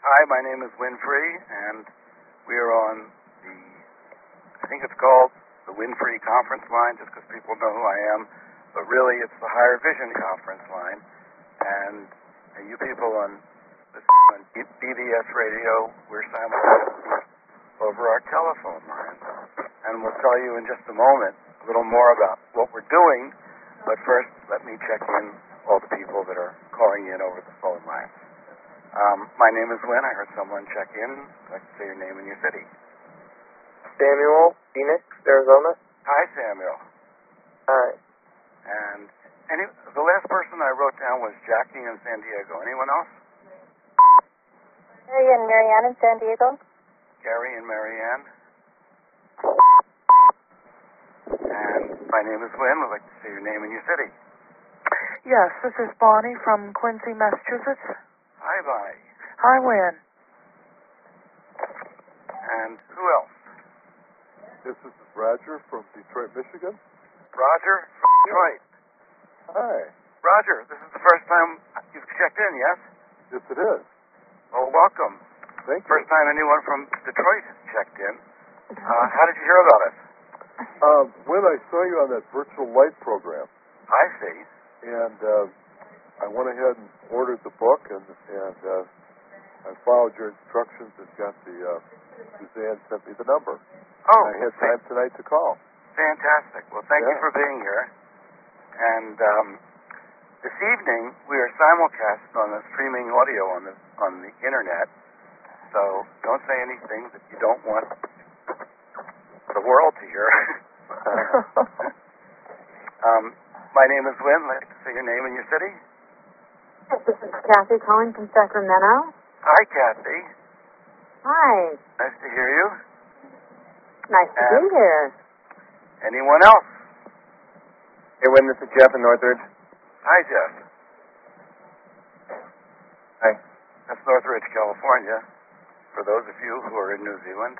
Hi, my name is Winfrey, and we are on I think it's called the Winfrey Conference Line, just because people know who I am, but really it's the Higher Vision Conference Line, and you people on BBS Radio, we're simulcast over our telephone lines, and we'll tell you in just a moment a little more about what we're doing, but first let me check in all the people that are calling in over the phone lines. My name is Wynn. I heard someone check in. I'd like to say your name and your city. Samuel, Phoenix, Arizona. Hi, Samuel. Hi. And the last person I wrote down was Jackie in San Diego. Anyone else? Gary and Marianne in San Diego. Gary and Marianne. And my name is Wynn. I'd like to say your name and your city. Yes, this is Bonnie from Quincy, Massachusetts. Hi, Bonnie. Hi, Wynn. And who else? This is Roger from Detroit, Michigan. Roger from Detroit. Hi. Roger, this is the first time you've checked in, yes? Yes, it is. Well, welcome. Thank you. First time anyone from Detroit has checked in. How did you hear about us? When I saw you on that virtual light program, I see. and I went ahead and ordered the book, and I followed your instructions and got Suzanne sent me the number. Oh, and I had time tonight to call. Fantastic. Well, thank you Yeah. for being here. And this evening we are simulcast on the streaming audio on the internet. So don't say anything that you don't want the world to hear. My name is Wynn. I'd like to say your name and your city. This is Kathy calling from Sacramento. Hi, Kathy. Hi. Nice to hear you. Nice to be here. Anyone else? Hey, Wynn, this is Jeff in Northridge. Hi, Jeff. Hi. That's Northridge, California, for those of you who are in New Zealand.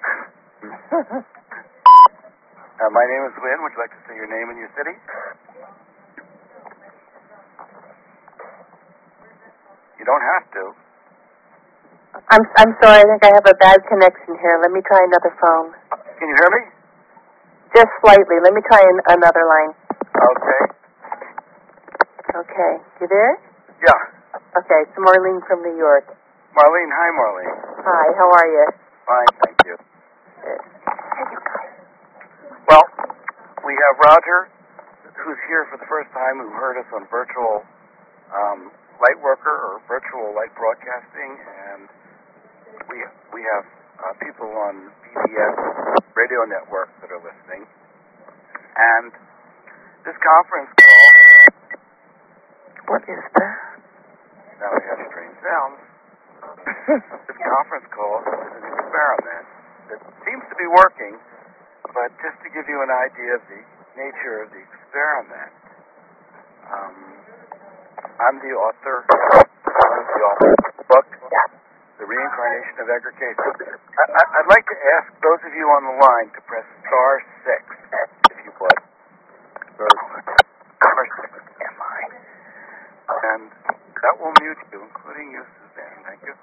My name is Wynn. Would you like to say your name and your city? You don't have to. I'm sorry. I think I have a bad connection here. Let me try another phone. Can you hear me? Just slightly. Let me try another line. Okay. Okay. You there? Yeah. Okay. It's Marlene from New York. Marlene. Hi, Marlene. Hi. How are you? Fine, thank you. Good. Well, we have Roger, who's here for the first time, who heard us on virtual light worker or virtual light broadcasting, and we have people on BBS radio network that are listening. And this conference call. What is that? Now we have strange sounds. This conference call is an experiment that seems to be working, but just to give you an idea of the nature of the experiment, I'm the author of the book, The Reincarnation of Edgar Cayce. I'd like to ask those of you on the line to press star 6, if you would. Star 6. And that will mute you, including you, Suzanne. Thank you.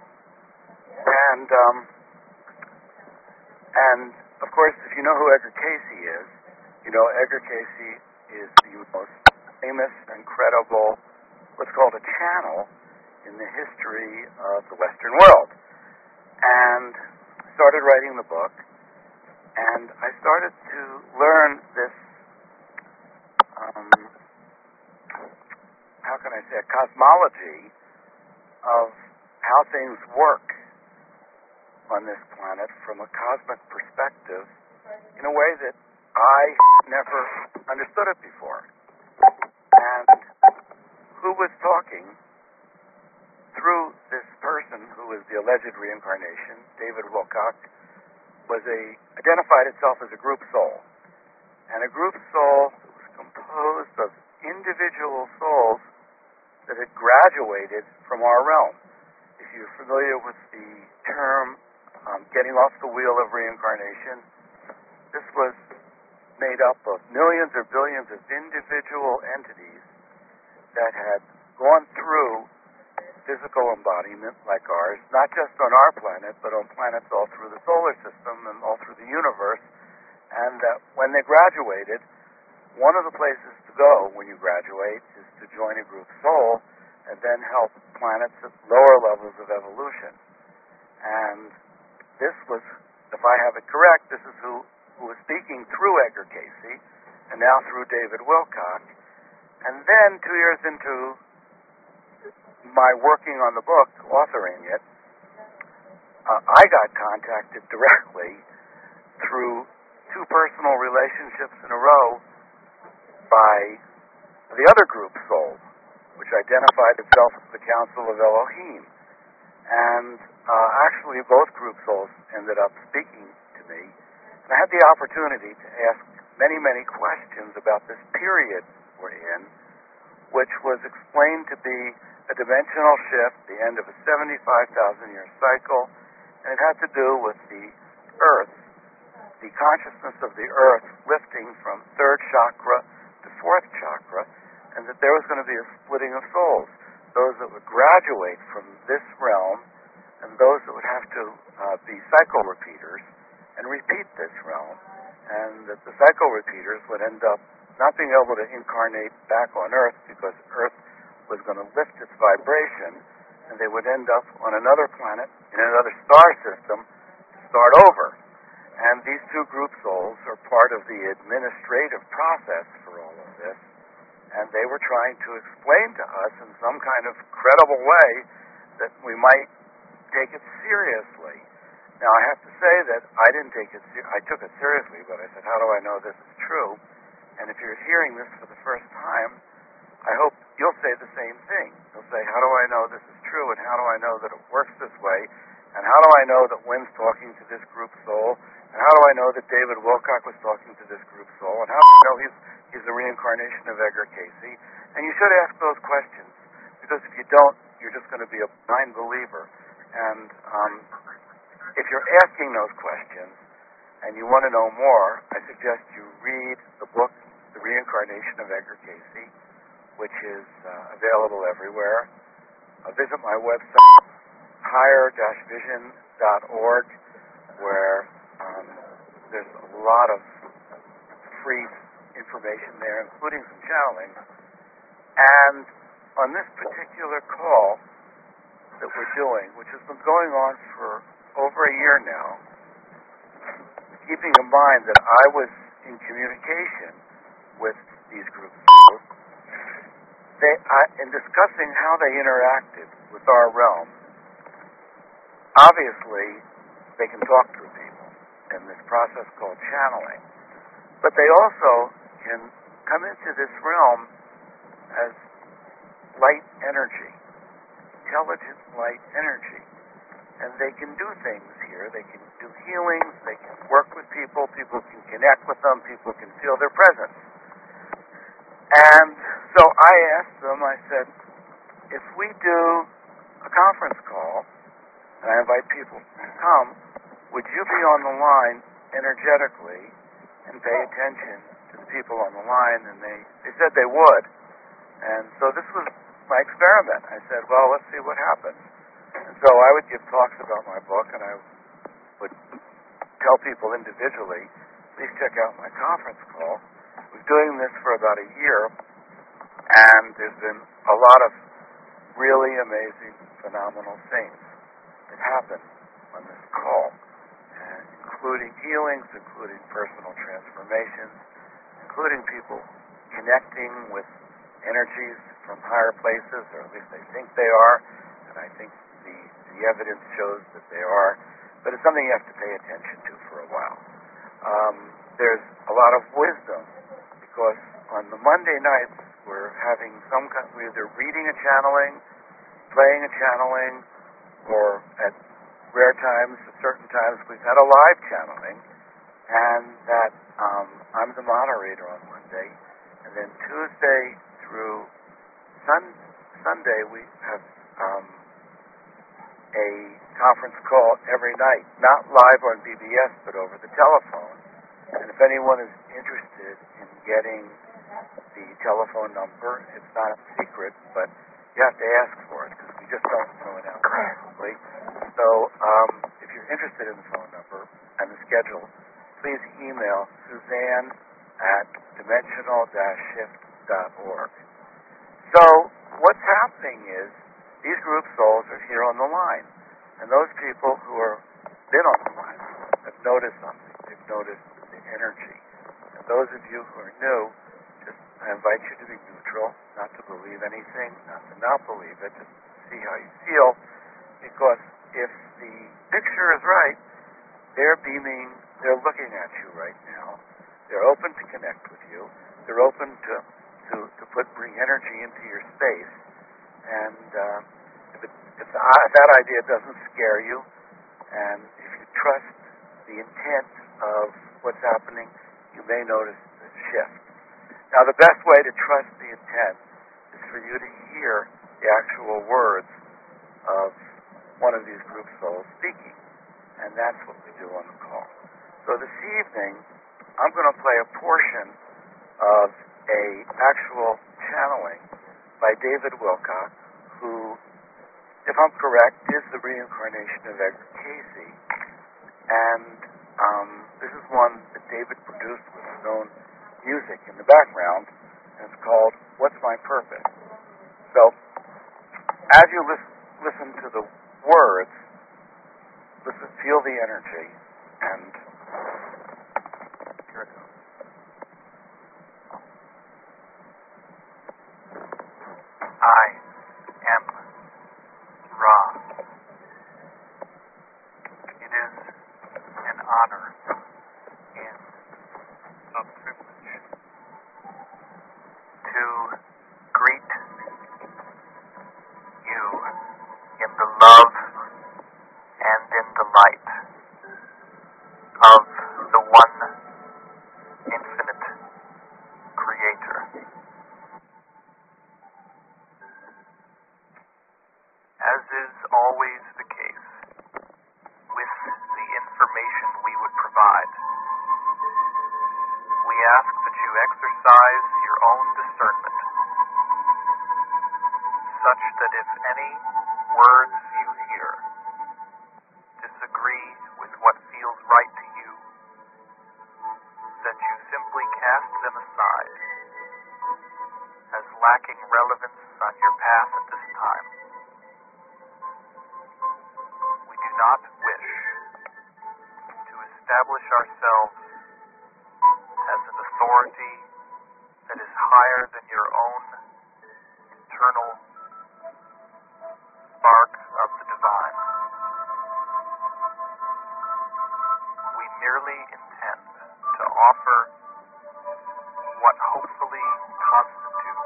And of course, if you know who Edgar Cayce is, you know Edgar Cayce is the most famous and credible, what's called a channel in the history of the Western world. And I started writing the book, and I started to learn this, how can I say, a cosmology of how things work on this planet from a cosmic perspective in a way that I never understood it before. And who was talking through this person who was the alleged reincarnation, David Wilcock, identified itself as a group soul. And a group soul was composed of individual souls that had graduated from our realm. If you're familiar with the term getting off the wheel of reincarnation, this was made up of millions or billions of individual entities that had gone through physical embodiment like ours, not just on our planet, but on planets all through the solar system and all through the universe. And when they graduated, one of the places to go when you graduate is to join a group soul and then help planets at lower levels of evolution. And this was, if I have it correct, this is who was speaking through Edgar Cayce and now through David Wilcock. And then 2 years into my working on the book, authoring it, I got contacted directly through 2 personal relationships in a row by the other group soul, which identified itself as the Council of Elohim. And actually both group souls ended up speaking to me. And I had the opportunity to ask many, many questions about this period we're in, which was explained to be a dimensional shift, the end of a 75,000-year cycle, and it had to do with the Earth, the consciousness of the Earth lifting from 3rd chakra to 4th chakra, and that there was going to be a splitting of souls, those that would graduate from this realm and those that would have to be cycle repeaters and repeat this realm, and that the cycle repeaters would end up not being able to incarnate back on Earth because Earth was going to lift its vibration, and they would end up on another planet in another star system to start over. And these 2 group souls are part of the administrative process for all of this, and they were trying to explain to us in some kind of credible way that we might take it seriously. Now, I have to say that I didn't take it I took it seriously, but I said, how do I know this is true? And if you're hearing this for the first time, I hope you'll say the same thing. You'll say, how do I know this is true, and how do I know that it works this way, and how do I know that Wynn's talking to this group soul, and how do I know that David Wilcock was talking to this group soul, and how do I know he's the reincarnation of Edgar Cayce? And you should ask those questions, because if you don't, you're just going to be a blind believer. And if you're asking those questions and you want to know more, I suggest you read the book, The Reincarnation of Edgar Cayce, which is available everywhere. Visit my website, higher-vision.org, where there's a lot of free information there, including some channeling. And on this particular call that we're doing, which has been going on for over a year now, keeping in mind that I was in communication with these groups, in discussing how they interacted with our realm, obviously they can talk through people in this process called channeling, but they also can come into this realm as light energy, intelligent light energy, and they can do things here. They can do healings, they can work with people, people can connect with them, people can feel their presence. And so I asked them, I said, if we do a conference call, and I invite people to come, would you be on the line energetically and pay attention to the people on the line? And they said they would. And so this was my experiment. I said, well, let's see what happens. And so I would give talks about my book, and I would tell people individually, please check out my conference call. I was doing this for about a year, and there's been a lot of really amazing, phenomenal things that happen on this call, and including healings, including personal transformations, including people connecting with energies from higher places, or at least they think they are, and I think the evidence shows that they are, but it's something you have to pay attention to for a while. There's a lot of wisdom, because on the Monday nights we're having we're either reading a channeling, playing a channeling, or at rare times, at certain times, we've had a live channeling, and that I'm the moderator on Monday, and then Tuesday through Sunday we have a conference call every night, not live on BBS, but over the telephone. And if anyone is interested in getting the telephone number, it's not a secret, but you have to ask for it, because we just don't throw it out publicly. So if you're interested in the phone number and the schedule, please email Suzanne at dimensional-shift.org. So what's happening is these group souls are here on the line, and those people who are been on the line have noticed something. They've noticed the energy. And those of you who are new, I invite you to be neutral, not to believe anything, not to not believe it, just see how you feel, because if the picture is right, they're beaming, they're looking at you right now. They're open to connect with you. They're open to bring energy into your space. And if that idea doesn't scare you, and if you trust the intent of what's happening, you may notice the shift. Now, the best way to trust the intent is for you to hear the actual words of one of these group souls speaking, and that's what we do on the call. So this evening, I'm going to play a portion of a actual channeling by David Wilcock, who, if I'm correct, is the reincarnation of Edgar Casey. And this is one that David produced with his own music in the background, and it's called What's My Purpose? So, as you listen to the words, feel the energy, and here it goes. I am Ra. It is an honor and a privilege to greet you in the love and in the light of the one infinite creator. As is always the case with the information we would provide, we ask that you exercise your own discernment, such that if any words you hear disagree with what feels right to you, that you simply cast them aside as lacking relevance on your path at this time. We do not wish to establish ourselves as an authority that is higher than your own internal spark of the divine. We merely intend to offer what hopefully constitutes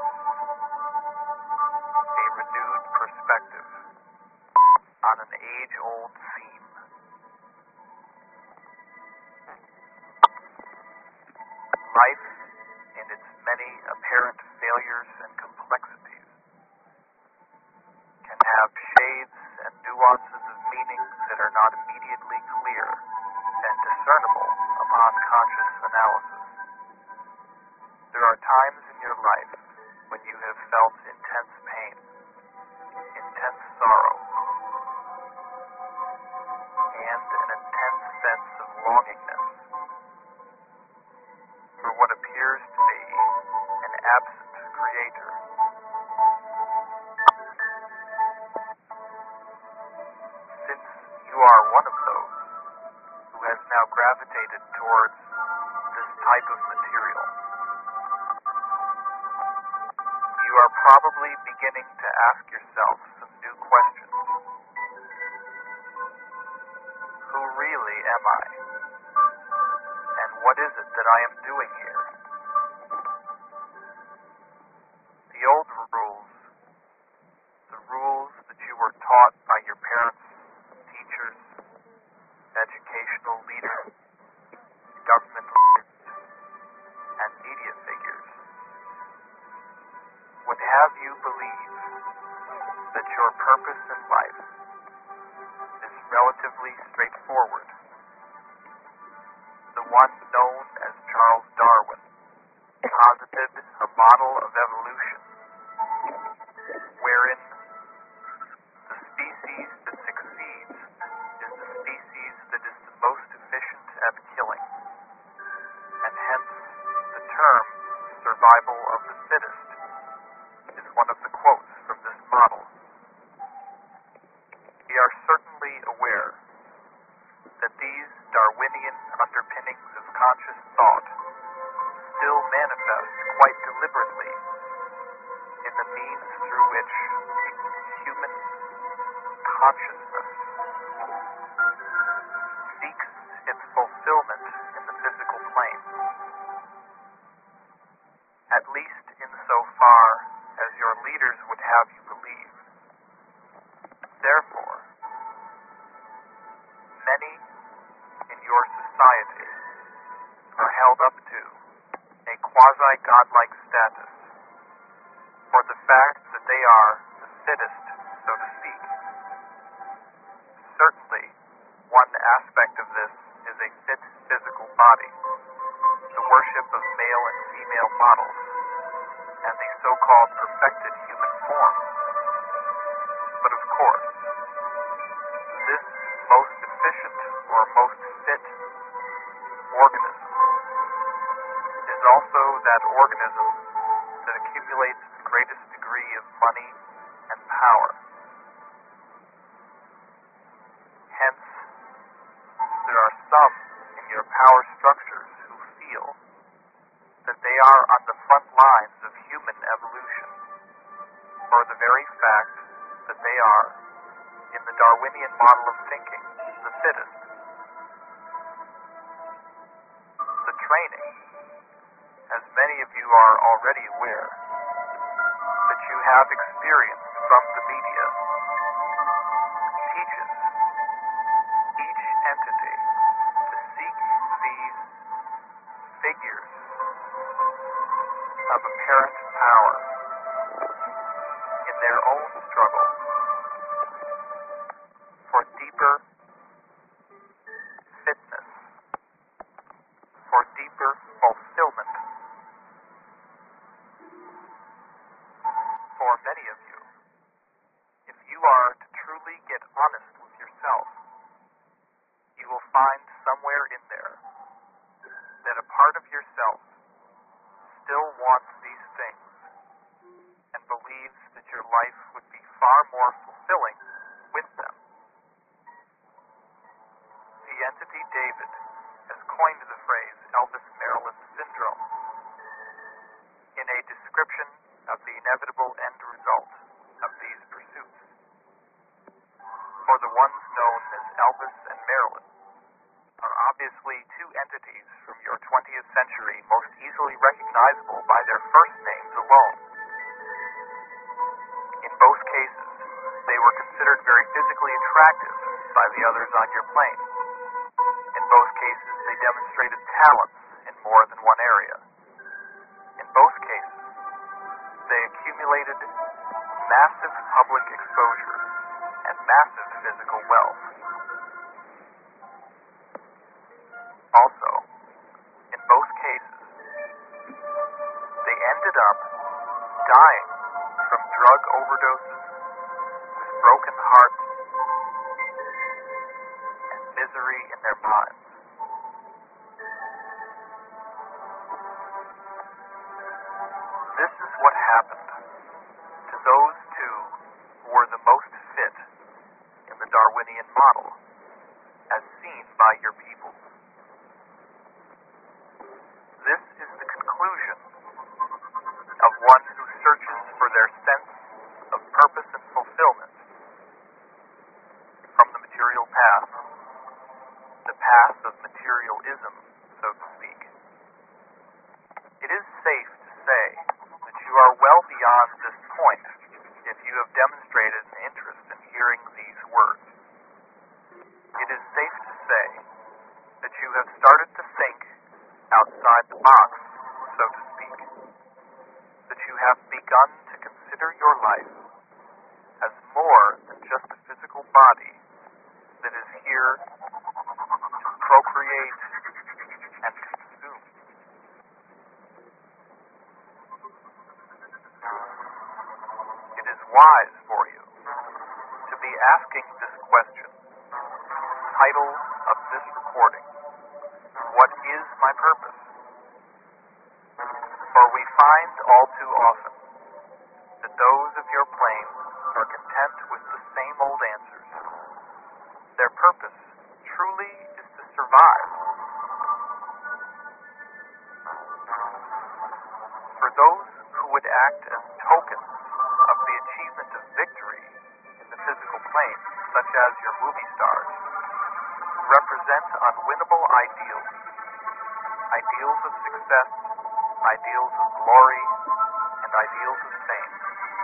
a renewed perspective on an age-old theme. Life, in its many apparent failures and complexities, can have shades and nuances of meaning that are not immediately clear and discernible upon conscious analysis. There are times in your life when you have felt intense pain, intense sorrow, and an intense sense of longingness for what appears to be an absent creator. Since you are one of those who has now gravitated towards this type of material, you are probably beginning to ask yourself some new questions. Who really am I? And what is it that I am doing here? The old rules, the rules that you were taught by your parents, teachers, educational leaders, government leaders, and media figures, would have you believe that your purpose in life is relatively straightforward. The one known as Charles Darwin posited a model of evolution wherein are certainly aware that these Darwinian underpinnings of conscious thought still manifest quite deliberately in the means through which human consciousness seeks its fulfillment in the physical plane, at least insofar as your leaders would have you believe. Therefore, many in your society are held up to a quasi-godlike status for the fact that they are the fittest, so to speak. Certainly, one aspect of this is a fit physical body, the worship of male and female models, and the so-called perfected human form. But of course, this most efficient or most fit organism is also that organism that accumulates the greatest degree of money and power. Hence, there are some in your power structures who feel that they are on the front lines of human evolution for the very fact that they are, in the Darwinian model of thinking, the fittest. The training, as many of you are already aware, that you have experienced from the media, teaches each entity to seek these figures of apparent power in their own struggle for deeper fitness, for deeper fulfillment. For many of you, if you are to truly get honest with yourself, you will find somewhere in there that a part of yourself still wants these things and believes that your life would be far more fulfilling with them. The entity David has coined the phrase Elvis Maryland syndrome in a description of the inevitable end result of these pursuits. For the ones known as Elvis and Marilyn are obviously two entities from your 20th century most easily recognizable by their first names alone. In both cases, they were considered very physically attractive by the others on your plane. In both cases, they demonstrated talents in more than one area. In both cases, they accumulated massive public exposure and massive physical wealth. Also, in both cases, they ended up dying from drug overdoses, with broken hearts, and misery in their minds. This is what happened to those two who were the most fit in the Darwinian model, as seen by your people. This is the conclusion of one who searches for their sense of purpose and fulfillment from the material path, the path of materialism, so to speak. It is safe to say that you are well beyond this point if you have demonstrated an interest in hearing these words. It is safe to say that you have started to think outside the box, so to speak, that you have begun to consider your life as more than just a physical body that is here to procreate and consume. It is wise for you to be asking this question. Title of this recording: What is my purpose? For we find all too often that those of your plane are content with the same old answers, purpose truly is to survive. For those who would act as tokens of the achievement of victory in the physical plane, such as your movie stars, represent unwinnable ideals. Ideals of success, ideals of glory, and ideals of fame.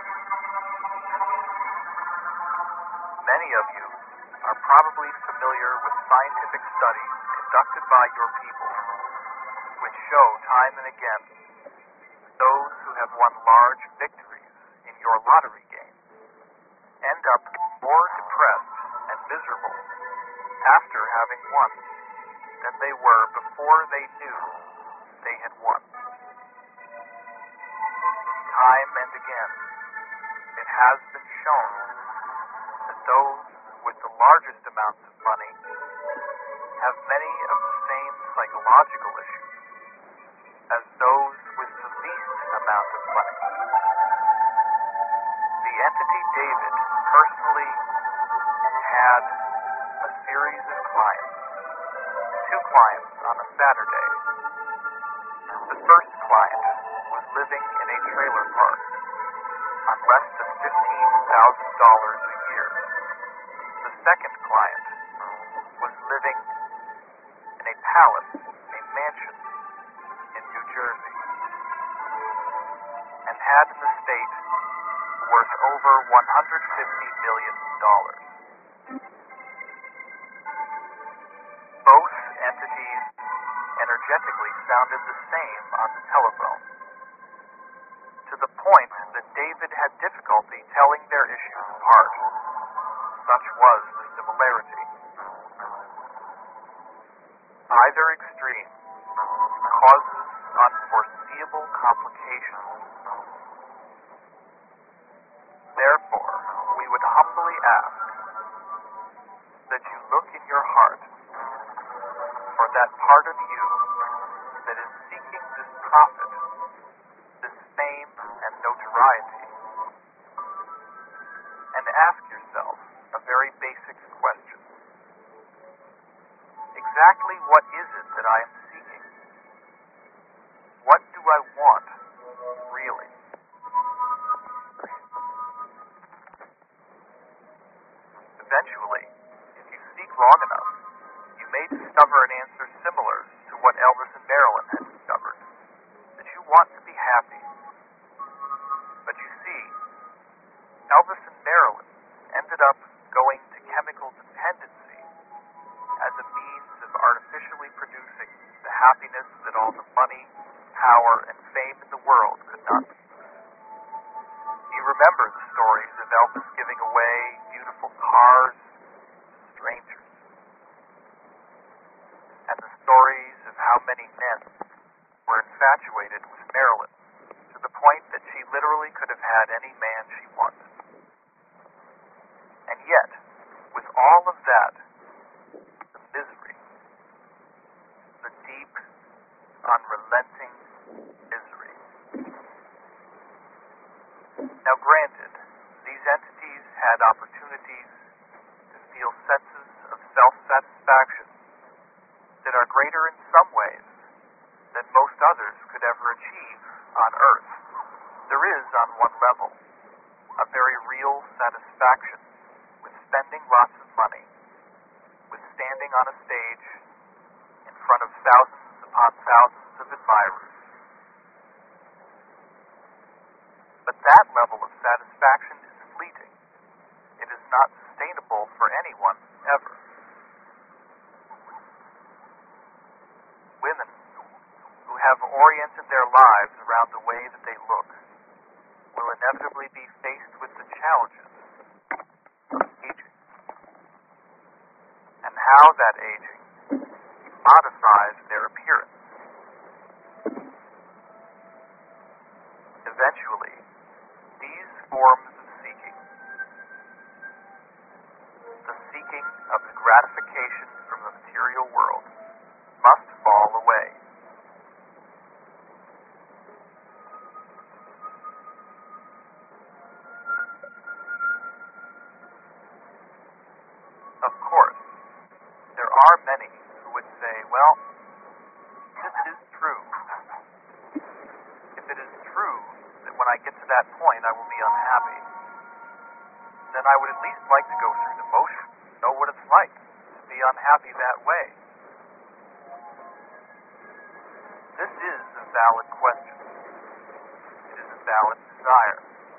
Many of you are probably familiar with scientific studies conducted by your people, which show time and again those who have won large victories in your lottery game end up more depressed and miserable after having won than they were before they knew they had won. Time and again, it has been shown that those with the largest amounts of money have many of the same psychological issues as those with the least amount of money. The entity David personally had a series of clients, 2 clients on a Saturday. The first client was living in a trailer park on less than $15,000 a year. The second client was living in a palace, a mansion in New Jersey, and had an estate worth over $150 million. Both entities energetically sounded the same on the telephone, to the point that David had difficulty telling their issues apart. Such was the similarity. Either extreme causes unforeseeable complications. Therefore, we would humbly ask that you look in your heart for that part of you that is seeking this profit, this fame and notoriety, and ask yourself a very basic question. Exactly what is it that I am seeking? What do I want, really? Eventually, if you seek long enough, you may discover an answer similar to what Elvis and Marilyn had discovered, that you want to be happy. But you see, Elvis and Marilyn ended up going to chemical dependency as a means of artificially producing the happiness that all the money, power, and fame in the world could not produce. You remember the stories of Elvis giving away beautiful cars to strangers, and the stories of how many men were infatuated with Marilyn to the point that she literally could have had any man she wanted. And yet, with all of that, the misery, the deep, unrelenting misery. Now granted, these entities had opportunities to feel senses of self-satisfaction that are greater in some ways than most others could ever achieve on Earth. There is, on one level, a very real satisfaction with spending lots of money, with standing on a stage in front of thousands upon thousands of admirers. But that level of satisfaction is fleeting. It is not sustainable for anyone, ever. Women who have oriented their lives around the way that they look will inevitably be faced with the challenges of aging, and how that aging modifies their appearance. Eventually, these forms of seeking, the seeking of the gratification from the material world, must fall away. Of course, are many who would say, well, this is true. If it is true that when I get to that point I will be unhappy, then I would at least like to go through the motion, know what it's like to be unhappy that way. This is a valid question. It is a valid desire.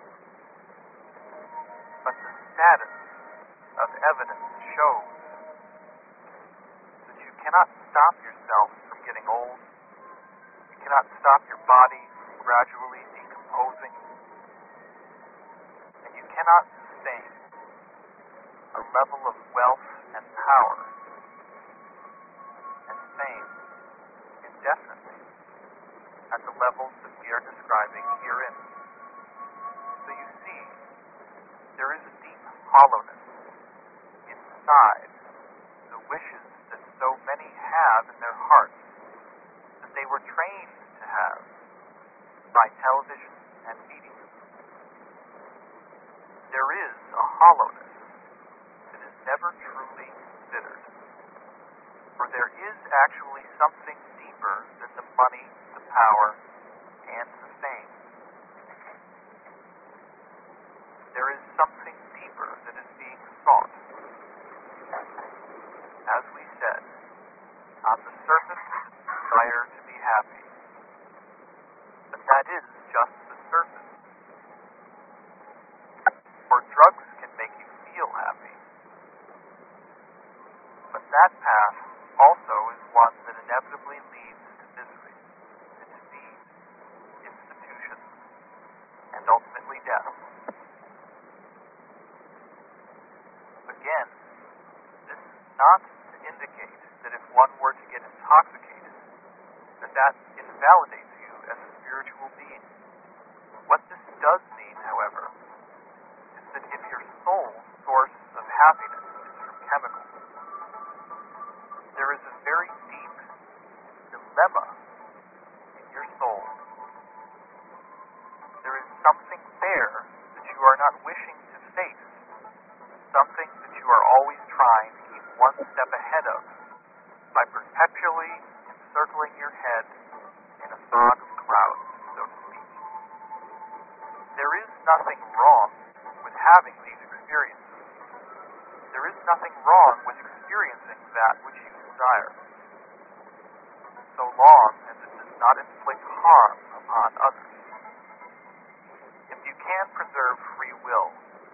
But the status of evidence shows that you cannot stop yourself from getting old. You cannot stop your body from gradually decomposing. And you cannot sustain a level of wealth and power and fame indefinitely at the levels that we are describing herein. So you see, there is a deep hollowness inside the wishes that so many have in their hearts that they were trained to have by television and media. There is a hollowness that is never truly considered. For there is actually something deeper than the money, the power, and the fame. There is something deeper that is being sought. As we said, on the surface, desire to be happy. But that is just the surface. For drugs can make you feel happy. But that path also is one that inevitably leads to misery, to disease, institutions, and ultimately death. Again, this is not to indicate that if one were to get intoxicated, that invalidates you as a spiritual being. What this does mean, however, is that if your soul's source of happiness is from chemicals, there is a very deep dilemma in your soul. There is something there that you are not wishing to face, something that you are always trying to keep one step ahead of by perpetually encircling your head in a fog of clouds, so to speak. There is nothing wrong with having these experiences. There is nothing wrong with experiencing that which you desire, so long as it does not inflict harm upon others. If you can preserve free will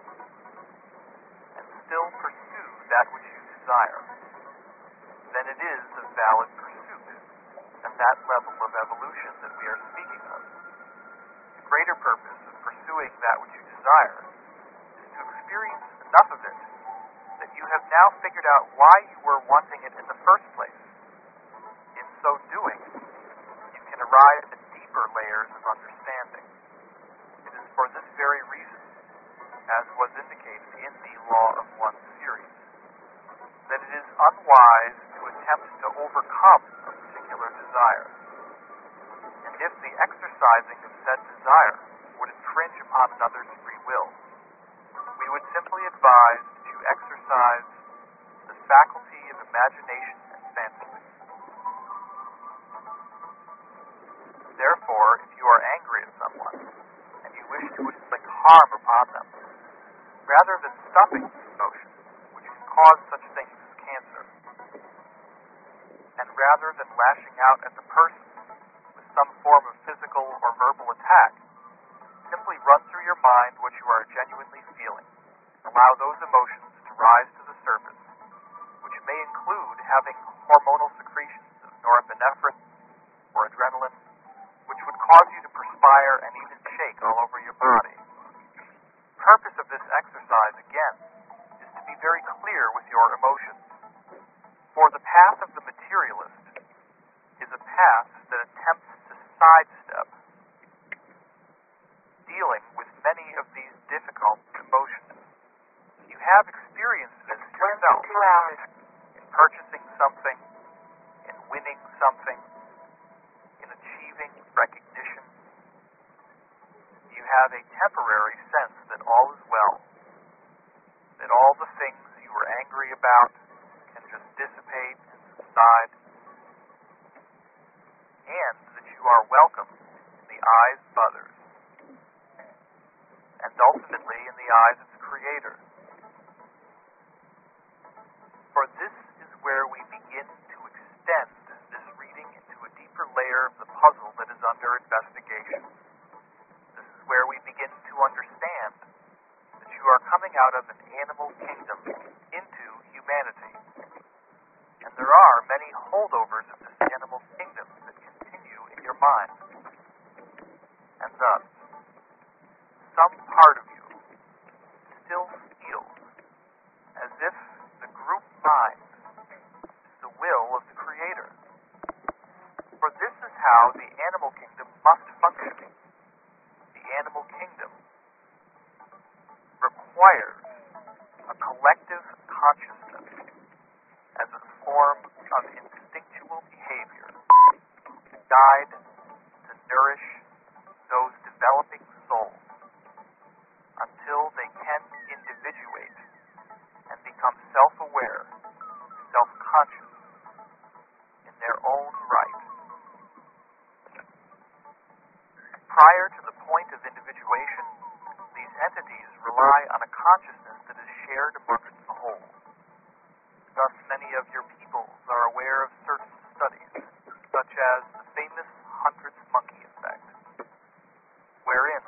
and still pursue that which you desire, then it is a valid pursuit at that level of evolution that we are speaking of. The greater purpose of pursuing that which you desire is to experience enough of it that you have now figured out why you were wanting it in the first place. In so doing, you can arrive at deeper layers of understanding. It is for this very reason, as was indicated in the Law of One series, that it is unwise to attempt to overcome a particular desire. And if the exercising of said desire would infringe upon another's free will, we would simply advise to exercise the faculty of imagination and fantasy. Therefore, if you are angry at someone and you wish to inflict harm upon them, rather than stopping the emotion, which can cause such things as cancer, and rather than lashing out at the person with some form of physical or verbal attack, simply run through your mind what you are genuinely feeling. Allow those emotions to rise to the surface, which may include having hormonal secretions of norepinephrine or adrenaline, which would cause you to perspire and even shake all over your body. The purpose of this exercise, again, is to be very clear with your emotions. For the path of the materialist is a path that attempts to sidestep dealing with many of these difficult emotions. You have experienced this yourself in purchasing something, in winning something, in achieving recognition. You have a temporary sense that all is well, that all the things you were angry about can just dissipate and side, and that you are welcome in the eyes of others, and ultimately in the eyes of the Creator. For this is where we begin to extend this reading into a deeper layer of the puzzle that is under investigation. This is where we begin to understand that you are coming out of an animal kingdom into humanity. And there are many holdovers of this animal kingdom that continue in your mind. And thus, some part of you still feels as if the group mind is the will of the Creator. For this is how the animal kingdom must function. The animal kingdom requires a collective consciousness as a form of instinctual behavior to guide, to nourish those developing souls until they can individuate and become self-aware, self-conscious in their own right. Prior to the point of individuation, these entities rely on a consciousness that is shared amongst the whole. Thus, many of your peoples are aware of certain studies, such as the famous 100th monkey effect, wherein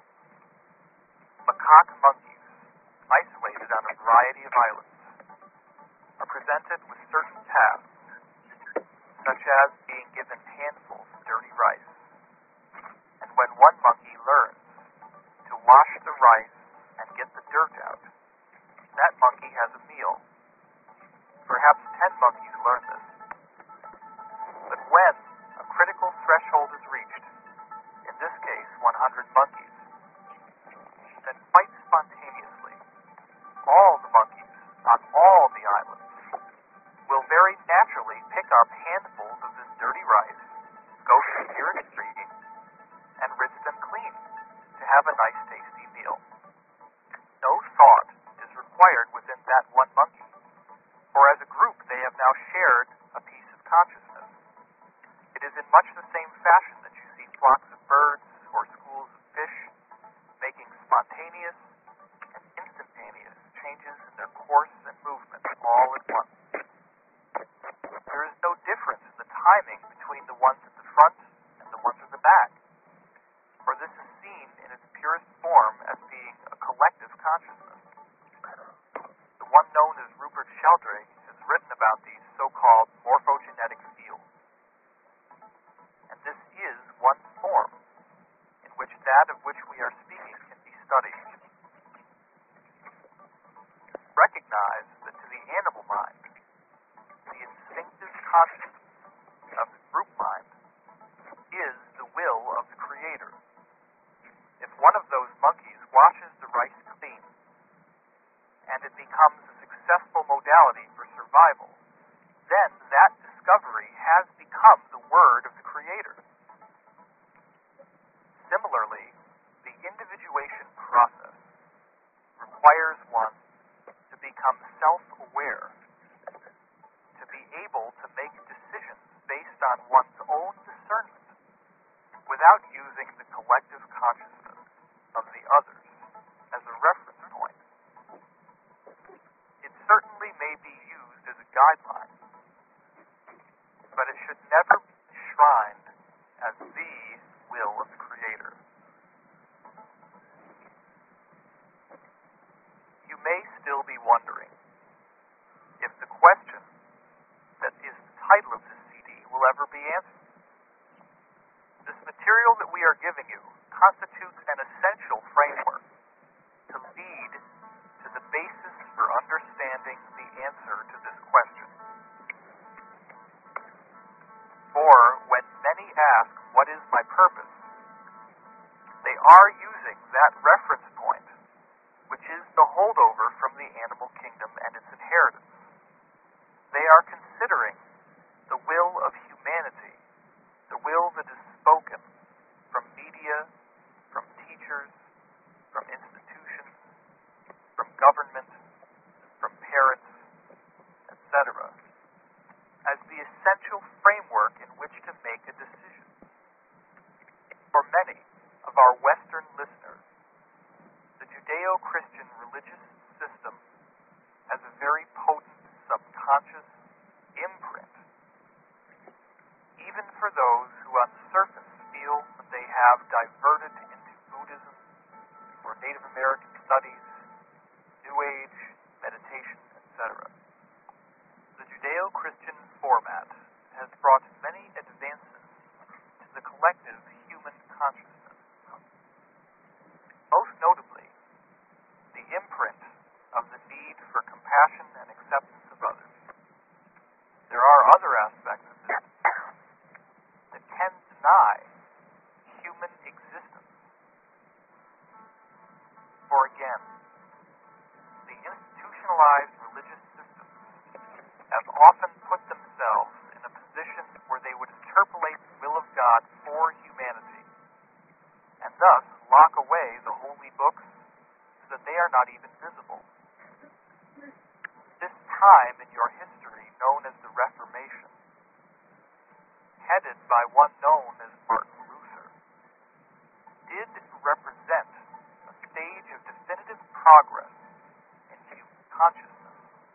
macaque monkeys, isolated on a variety of islands, are presented with certain tasks, such as being given handfuls of dirty rice. And when one monkey learns to wash the rice and get the dirt out, that monkey has a meal. Perhaps 10 monkeys learn this. But when a critical threshold is reached, in this case 100 monkeys, then quite spontaneously, all the monkeys on all the islands will very naturally pick up handfuls of this dirty rice, go to the nearest tree, and rinse them clean to have a nice tasty meal. No thought is required within that one monkey, for as a group they have now shared a piece of consciousness. It is in much the same fashion that you see flocks of birds or schools of fish making spontaneous and instantaneous changes in their course and movement all at once. There is no difference in the timing between the ones at the front and the ones at the back, for this is seen in its purest form as being a collective consciousness. The one known as Rupert Sheldrake has written about these so-called morphogenetic fields. And this is one form in which that of which we are speaking can be studied. Recognize that to the animal mind, the instinctive consciousness of the group mind is the will of the Creator. If one of those monkeys washes the rice clean, and it becomes a successful modality for survival, then that discovery has become the word of the Creator. Similarly, the individuation process requires one to become self-aware, to be able to make decisions based on one's own discernment without using the collective consciousness of the others as a reference point. It certainly may be used as a guideline, but it should never be enshrined as the will of the Creator. You may still be wondering if the question that is the title of this CD will ever be answered. This material that we are giving you constitutes an essential framework to lead to the basis for understanding the answer to this question. For when many ask, "What is my purpose?" they are using that reference point, which is the holdover from the animal kingdom and its inheritance. They are considering the will of humanity, the will that is spoken from media, from teachers, from institutions, from government, from parents, etc., as the in your history known as the Reformation, headed by one known as Martin Luther, did represent a stage of definitive progress in human consciousness.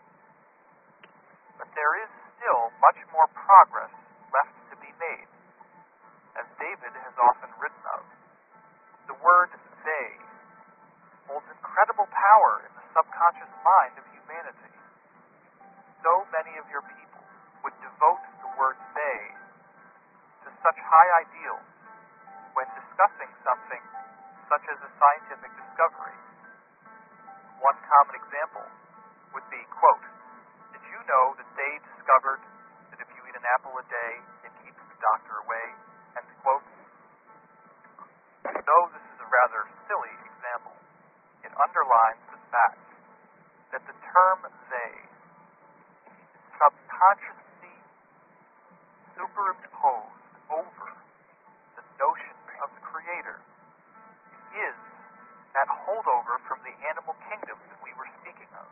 But there is still much more progress left to be made. As David has often written of, the word they holds incredible power in the subconscious mind of humanity. So many of your people would devote the word they to such high ideals when discussing something such as a scientific discovery. One common example would be, quote, "Did you know that they discovered that if you eat an apple a day, it keeps the doctor away?" End quote. Though this is a rather silly example, it underlines the fact that the term they is subconsciously superimposed over the notion of the Creator. It is that holdover from the animal kingdom that we were speaking of.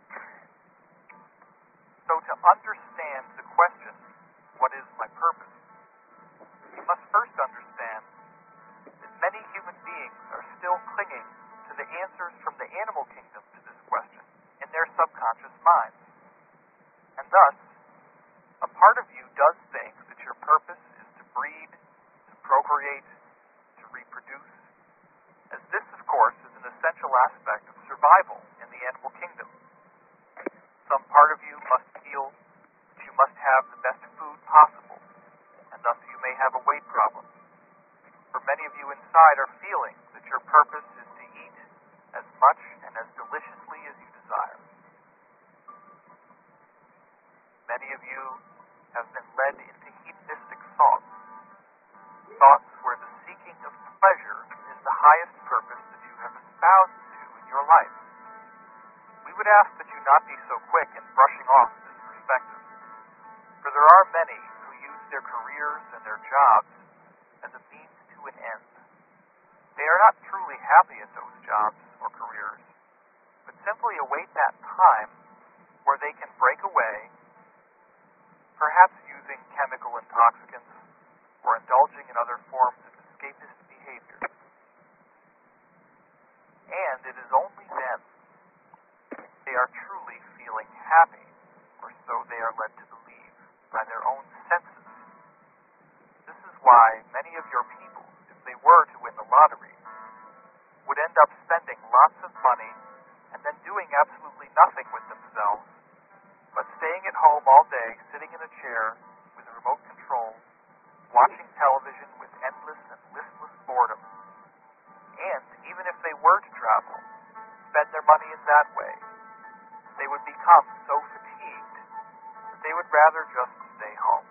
So to understand the question, what is my purpose, you must first understand that many human beings are still clinging to the answers from the animal kingdom to this question in their subconscious minds. And thus, a part of you does think that your purpose is to breed, to procreate, to reproduce, as this, of course, is an essential aspect of survival in the animal kingdom. Some part of you must feel that you must have the best food possible, and thus you may have a weight problem. For many of you inside are feeling that your purpose is to eat as much and as deliciously as you desire. Many of you have been led into hedonistic thoughts, thoughts where the seeking of pleasure is the highest purpose that you have espoused to in your life. We would ask that you not be so quick in brushing off this perspective, for there are many who use their careers and their jobs as a means to an end. They are not truly happy at those jobs or careers, but simply await that time where they can break away, perhaps using chemical intoxicants or indulging in other forms of escapist behavior. And it is only then they are truly feeling happy, or so they are led to believe by their own senses. This is why many of your people, if they were to win the lottery, would end up spending lots of money and then doing absolutely nothing with themselves, but staying at home all day, sitting in a chair with a remote control, watching television with endless and listless boredom. And even if they were to travel, spend their money in that way, they would become so fatigued that they would rather just stay home.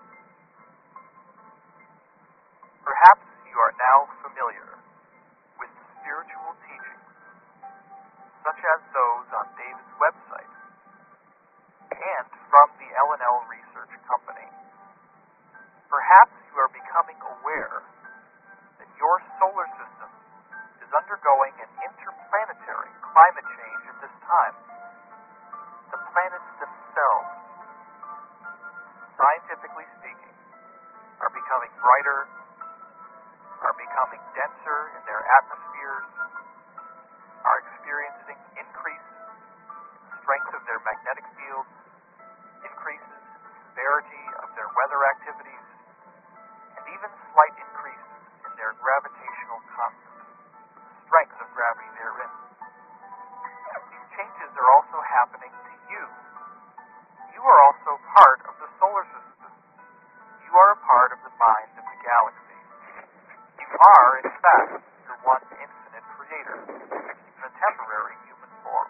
Perhaps you are now familiar with the spiritual teachings, such as those on David's website, and from the L&L Research Company. Perhaps you are becoming aware that your solar system is undergoing an interplanetary climate change at this time. The planets themselves, scientifically speaking, are becoming brighter, are becoming denser in their atmospheres, are experiencing increases in the strength of their magnetic fields, increases in the severity of their weather activities, and even slight increases in their gravitational constant, the strength of gravity therein. These changes are also happening to you. You are also part of the solar system. You are a part of the mind of the galaxy. You are, in fact, the one infinite creator, in a temporary human form.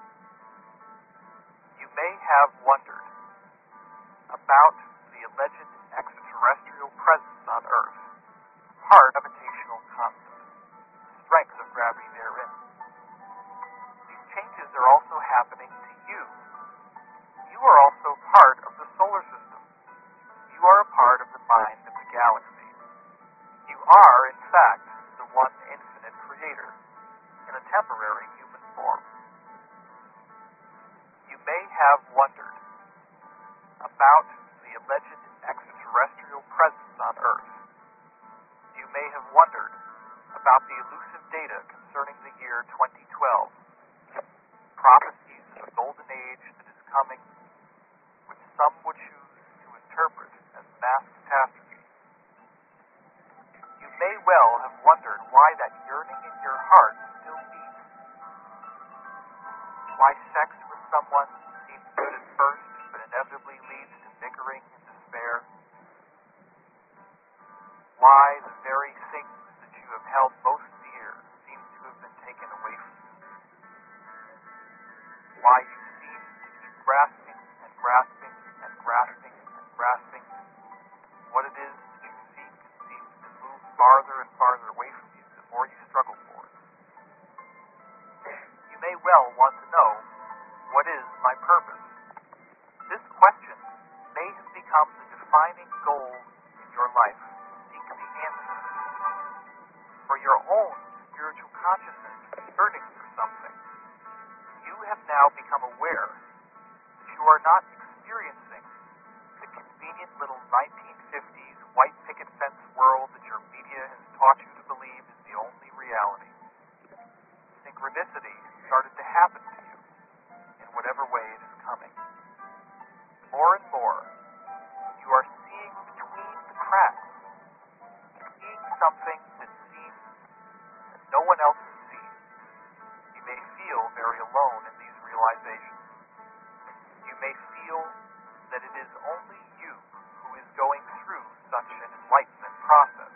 You may have wondered about the alleged extraterrestrial presence on Earth, part of gravitational constant, the strength of gravity therein. These changes are also happening to you. You are also part of the solar system. You are a part of the mind of the galaxy. You are, in fact, the one infinite creator, in a temporary human form. You may have wondered about the alleged extraterrestrial presence on Earth. You may have wondered about the elusive data concerning the year 2012, prophecies of a golden age that is coming, which some would choose to interpret as mass catastrophe. You may well have wondered why that yearning in your heart still beats, why sex with someone seems good at first, but inevitably leads to bickering and despair, why the very things that you have held most dear seem to have been taken away from you, why you seem to keep grasping and grasping and grasping and grasping. What it is that you seek seems to move farther and farther away from you the more you struggle for it. You may well want to know, what is my purpose? This question may have become the defining goal in your life. Seek the answer. For your own spiritual consciousness is yearning for something. You have now become aware that you are not experiencing the convenient little 1950s white picket fence world that your media has taught you to believe is the only reality. Synchronicity started to happen to you in whatever way it is coming. More and more, you are seeing between the cracks, seeing something that seems that no one else has seen. You may feel very alone in these realizations. You may feel that it is only you who is going through such an enlightenment process.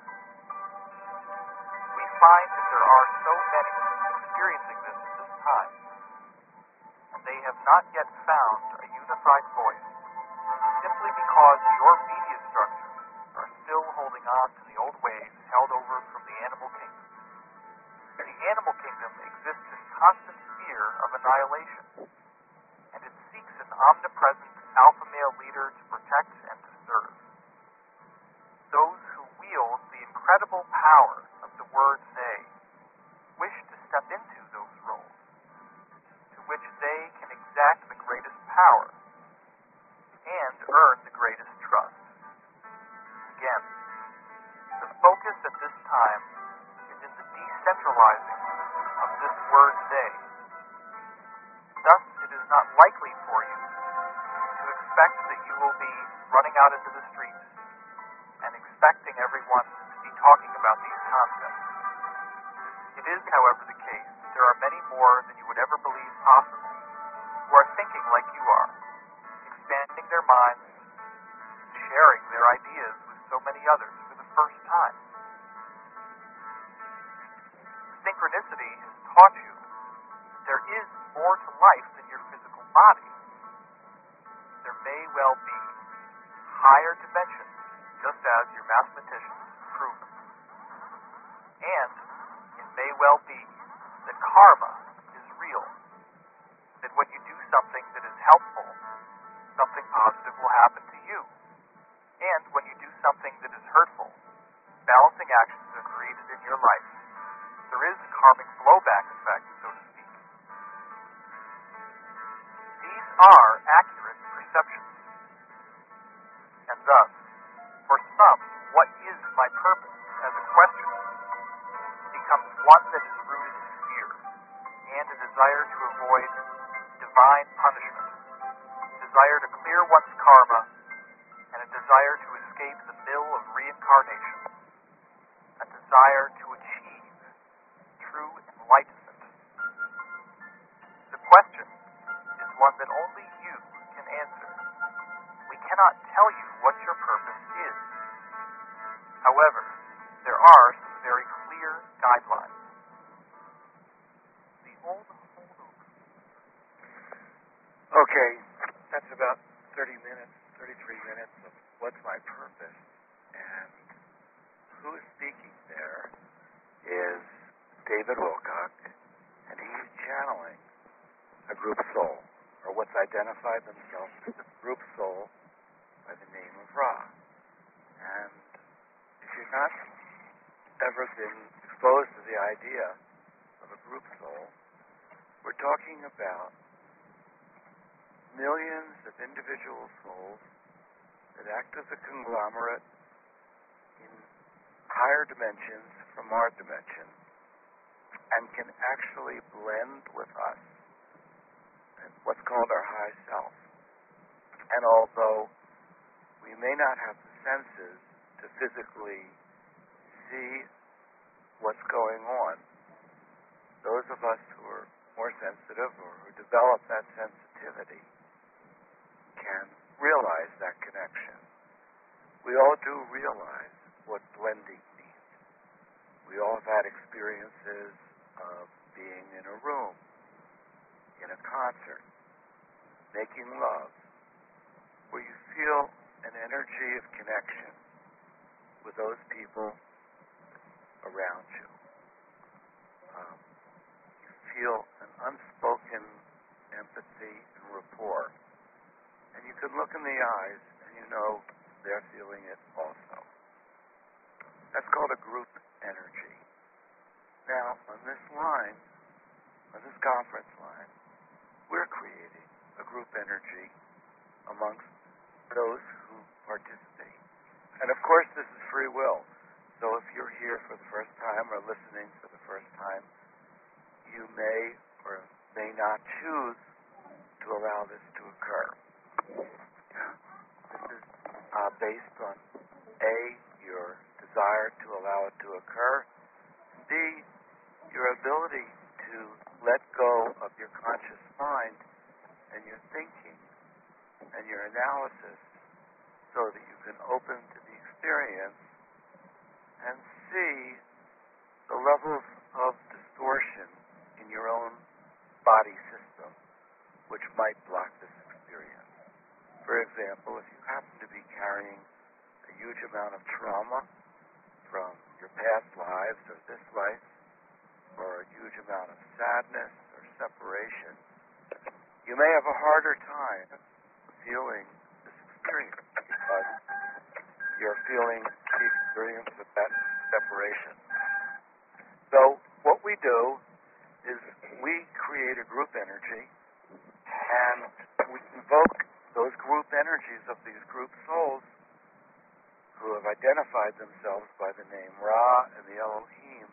We find that there are so many experiencing this at this time, and they have not yet found a unified voice, simply because your media structures are still holding on to the old ways held over from the animal kingdom. The animal kingdom exists in constant fear of annihilation, and it seeks an omnipresent alpha male leader to protect and to serve. Those who wield the incredible power of the word they wish to step into those roles, to which they can exact the greatest power and earn the greatest trust. Again, the focus at this time is in the decentralizing of this word they. Thus, it is not likely for you to expect that you will be running out into the streets and expecting everyone to be talking about these concepts. It is, however, the case that there are many more than you would ever believe possible who are thinking like you are, expanding their minds, sharing their ideas with so many others for the first time. Synchronicity has taught you there is more to life than your physical body. There may well be higher dimensions, just as your mathematicians have proven. And it may well be that karma is real, that when you do something that is helpful, something positive will happen to you. And when you do something that is hurtful, balancing actions are created in your life. There is a karmic blowback effect, so to speak. These are accurate perceptions. And thus, for some, what is my purpose as a question becomes one that is rooted in fear and a desire to avoid divine punishment, desire to clear one's karma, and a desire to escape the mill of reincarnation, a desire to achieve true enlightenment. The question is one that only you can answer. We cannot tell you what your purpose is. However, there are some very clear guidelines. The old holdover. Okay, that's about 33 minutes of what's my purpose. And who is speaking there is David Wilcock, and he's channeling a group soul, or what's identified themselves as a group soul by the name of Ra. And if you've not ever been exposed to the idea of a group soul, we're talking about millions of individual souls that act as a conglomerate in higher dimensions from our dimension and can actually blend with us in what's called our high self. And although we may not have the senses to physically see what's going on, those of us who are more sensitive or who develop that sensitivity can realize that connection. We all do realize what blending means. We all have had experiences of being in a room, in a concert, making love, where you feel an energy of connection with those people around you. You feel an unspoken empathy and rapport. And you can look in the eyes and you know they're feeling it also. That's called a group energy. Now, on this line, on this conference line, we're creating a group energy amongst those who participate. And of course, this is free will. So if you're here for the first time or listening for the first time, you may or may not choose to allow this to occur. This is based on A, your desire to allow it to occur, and B, your ability to let go of your conscious mind and your thinking and your analysis so that you can open to the experience and see the levels of distortion in your own body system which might block this experience. For example, if you happen to be carrying a huge amount of trauma from your past lives or this life, or a huge amount of sadness or separation, you may have a harder time feeling this experience because you're feeling the experience of that separation. So what we do is we create a group energy and we invoke those group energies of these group souls who have identified themselves by the name Ra and the Elohim,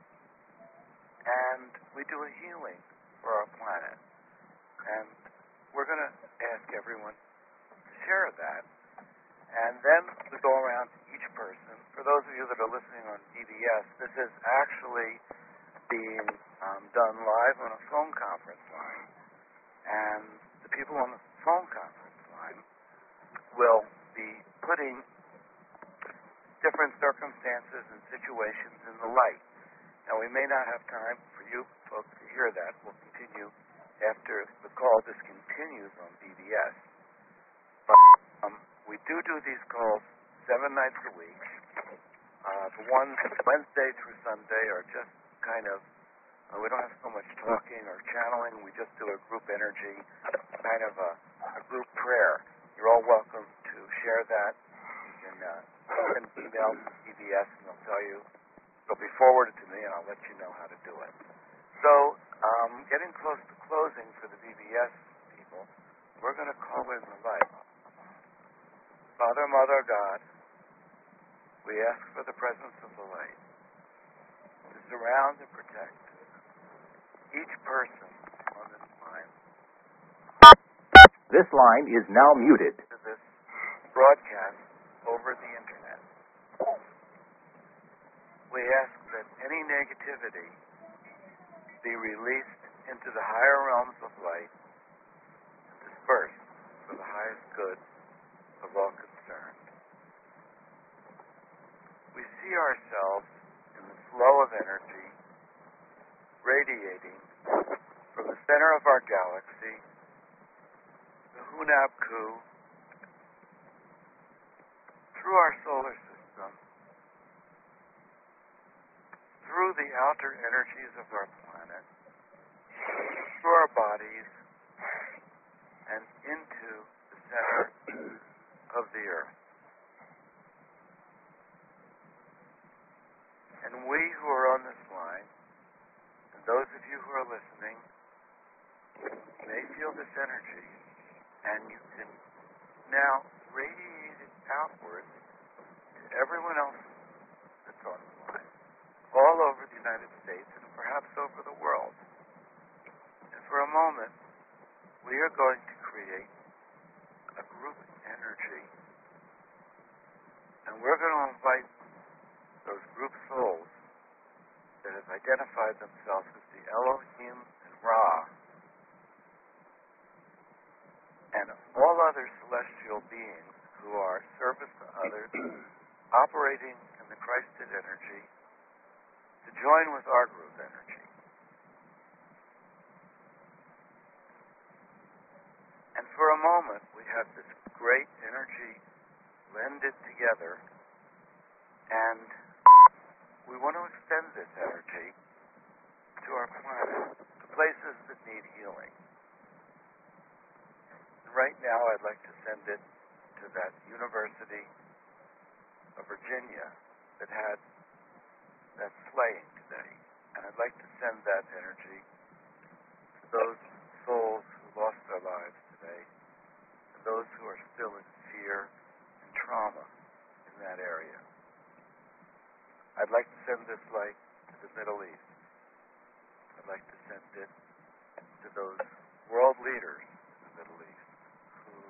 and we do a healing for our planet. And we're going to ask everyone to share that. And then we go around to each person. For those of you that are listening on DBS, this is actually being done live on a phone conference line. And the people on the phone conference line will be putting different circumstances and situations in the light. Now, we may not have time for you folks to hear that. We'll continue after the call discontinues on BBS. But we do these calls 7 nights a week. The ones Wednesday through Sunday are just kind of, we don't have so much talking or channeling. We just do a group energy, kind of a group prayer. You're all welcome to share that. You can send an email to BBS and they'll tell you. It'll be forwarded to me and I'll let you know how to do it. So, getting close to closing for the BBS people, we're going to call in the light. Father, Mother, God, we ask for the presence of the light to surround and protect each person on this line. This line is now muted. To this broadcast over the internet. We ask that any negativity be released into the higher realms of light and dispersed for the highest good of all concerned. We see ourselves in the flow of energy radiating from the center of our galaxy, the Hunab Ku, through our solar system, through the outer energies of our planet, through our bodies, and into the center of the earth. And we who are on this line, and those of you who are listening, may feel this energy, and you can now radiate it everyone else that's on the line, all over the United States and perhaps over the world. And for a moment, we are going to create a group energy, and we're going to invite those group souls that have identified themselves as the Elohim and Ra, and all other celestial beings who are service to others, operating in the Christed energy, to join with our group energy. And for a moment, we have this great energy blended together, and we want to extend this energy to our planet, to places that need healing. And right now, I'd like to send it to that University of Virginia that had that slaying today. And I'd like to send that energy to those souls who lost their lives today, and those who are still in fear and trauma in that area. I'd like to send this light to the Middle East. I'd like to send it to those world leaders in the Middle East who,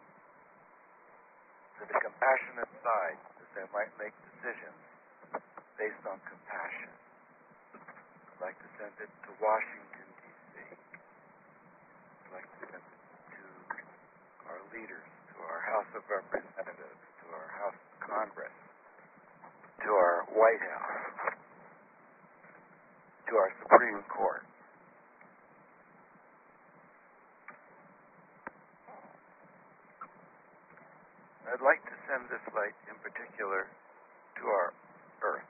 to the compassionate side, that they might make decisions based on compassion. I'd like to send it to Washington, D.C. I'd like to send it to our leaders, to our House of Representatives, to our House of Congress, to our White House, to our Supreme Court. I'd like to send this light in particular to our Earth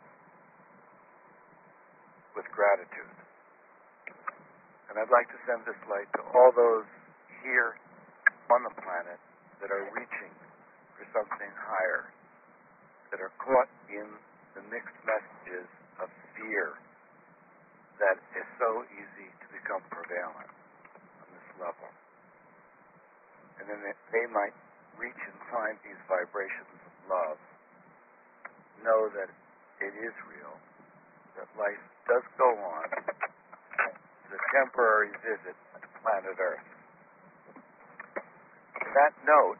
with gratitude. And I'd like to send this light to all those here on the planet that are reaching for something higher, that are caught in the mixed messages of fear that is so easy to become prevalent on this level. And then they might reach and find these vibrations of love, know that it is real, that life does go on, the temporary visit to planet Earth. On that note,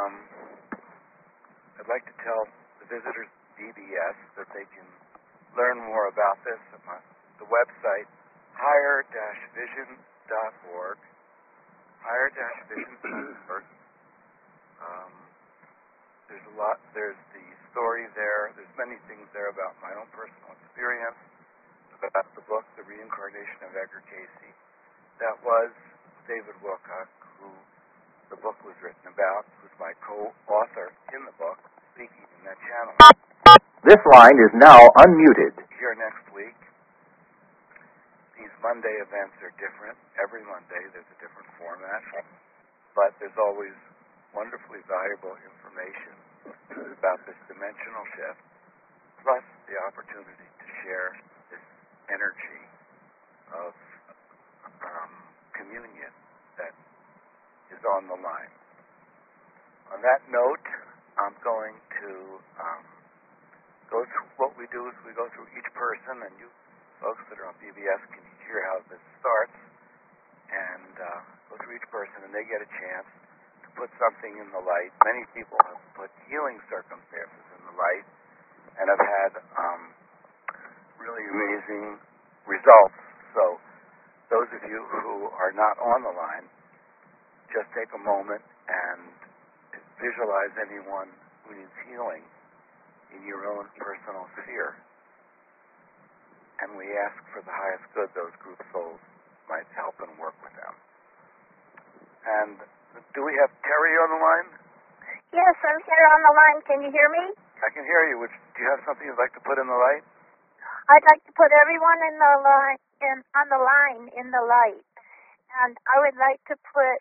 I'd like to tell the visitors of BBS that they can learn more about this at the website higher-vision.org, higher-vision.org. There's the story there. There's many things there about my own personal experience, about the book, The Reincarnation of Edgar Cayce. That was David Wilcock, who the book was written about, who's my co-author in the book, speaking in that channel. This line is now unmuted. Here next week. These Monday events are different. Every Monday there's a different format, but there's always wonderfully valuable information about this dimensional shift, plus the opportunity to share this energy of communion that is on the line. On that note, I'm going to go through what we do is we go through each person, and you folks that are on BBS can hear how this starts, and go through each person, and they get a chance to put something in the light. Many people have put healing circumstances in the light and have had really amazing results. So those of you who are not on the line, just take a moment and visualize anyone who needs healing in your own personal sphere. And we ask for the highest good those group souls might help and work with them. And do we have Terry on the line? Yes, I'm here on the line. Can you hear me? I can hear you. Do you have something you'd like to put in the light? I'd like to put everyone in the line, on the line in the light. And I would like to put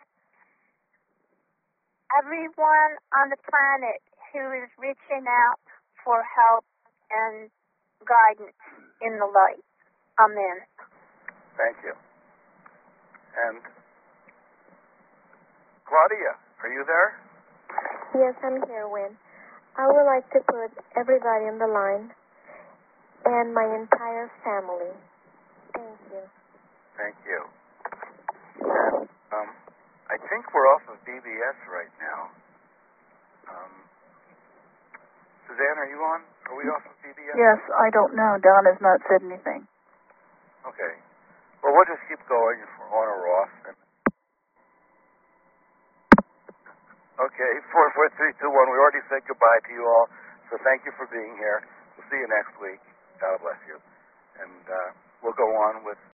everyone on the planet who is reaching out for help and guidance in the light. Amen. Thank you. And Claudia, are you there? Yes, I'm here, Win. I would like to put everybody on the line and my entire family. Thank you. Thank you. And, I think we're off of BBS right now. Suzanne, are you on? Are we off of BBS? Yes, I don't know. Don has not said anything. Okay. Well, we'll just keep going if we're on or off. And okay, 4, 4, 3, 2, 1. We already said goodbye to you all, so thank you for being here. We'll see you next week. God bless you. And we'll go on with